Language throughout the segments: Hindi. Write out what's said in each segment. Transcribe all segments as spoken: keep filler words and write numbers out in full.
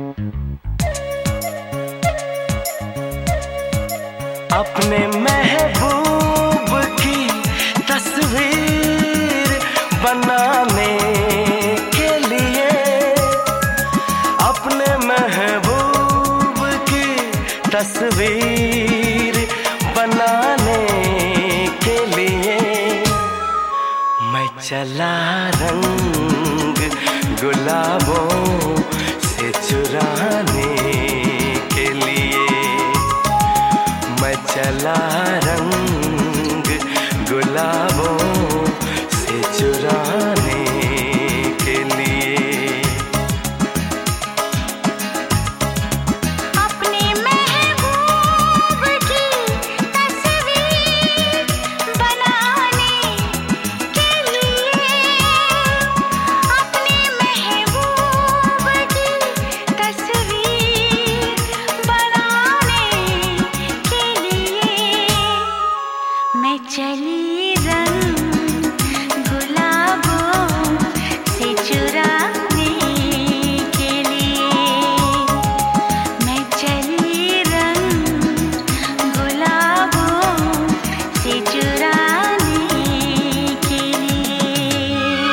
अपने महबूब की तस्वीर बनाने के लिए, अपने महबूब की तस्वीर बनाने के लिए मैं चला रंग गुलाबों से चुराने के लिए, मैं चला रंग गुलाबों से चुराने के लिए। अपने महबूब की तस्वीर बनाने के लिए, अपने महबूब की तस्वीर बनाने के लिए मैं चली रंग गुलाबों से चुराने के लिए, मैं चली रंग गुलाबों से चुराने के लिए।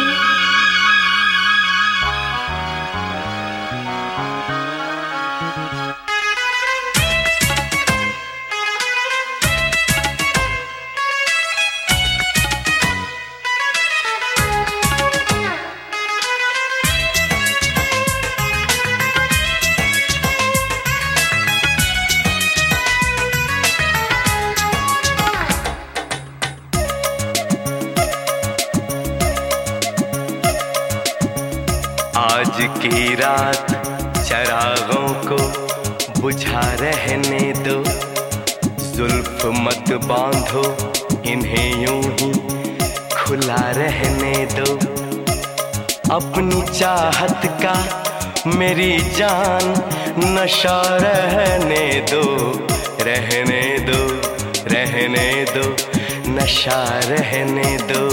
आज की रात चरागों को बुझा रहने दो, जुल्फ मत बांधो इन्हें यूं ही खुला रहने दो। अपनी चाहत का मेरी जान नशा रहने दो, रहने दो, रहने दो, नशा रहने दो।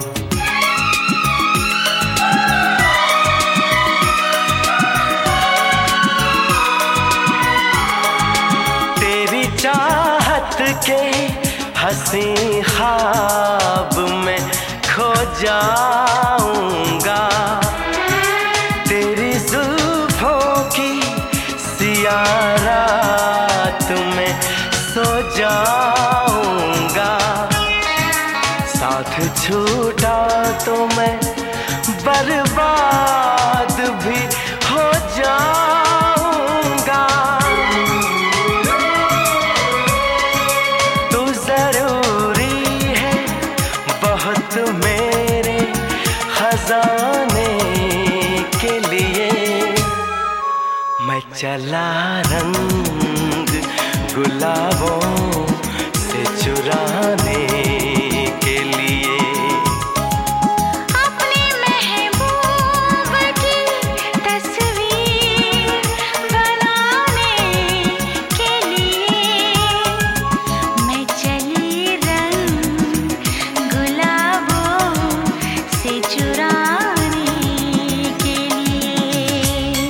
चाहत के हंसी ख्वाब में खो जाऊंगा, तेरी जुल्फों की सियाह रात में सो जाऊंगा। साथ छूटा तो मैं बर्बाद भी हो जाऊंगा। मेरे खजाने के लिए मैं चला रंग गुलाबों से चुराने के लिए। अपने महबूब की तस्वीर बनाने के लिए मैं चली रंग गुलाबों से चुराने के लिए।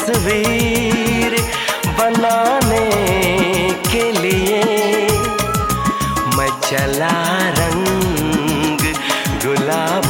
तस्वीर बनाने के लिए मैं चला रंग गुलाब